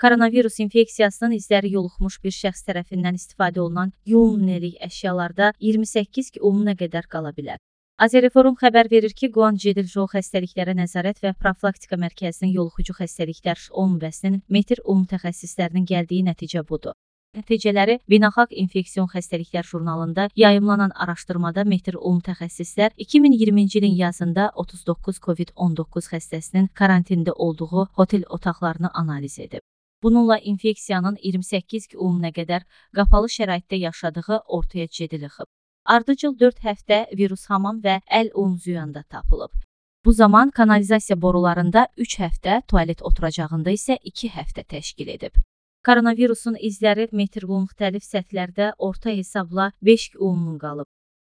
Koronavirus infeksiyasının izləri yoluxmuş bir şəxs tərəfindən istifadə olunan yumumnelik əşyalarda 28 iyuna qədər qala bilər. Azəriforum xəbər verir ki, Guanjedil-Zhou xəstəliklərə nəzarət və profilaktika mərkəzinin yoluxucu xəstəliklər şöbəsinin metr mütəxəssislərinin gəldiyi nəticə budur. Nəticələri Beynəlxalq İnfeksion Xəstəliklər jurnalında yayımlanan araşdırmada metr mütəxəssislər 2020-ci ilin yazında 39 COVID-19 xəstəsinin karantində olduğu hotel otaqlarını analiz edib. Bununla infeksiyanın 28 iyuna qədər qapalı şəraitdə yaşadığı ortaya çıxıb. Ardıcıl 4 həftə virus hamam və əl umzuyanda tapılıb. Bu zaman kanalizasiya borularında 3 həftə, tualet oturacağında isə 2 həftə təşkil edib. Koronavirusun izləri metr müxtəlif səthlərdə orta hesabla 5 iyun qalıb.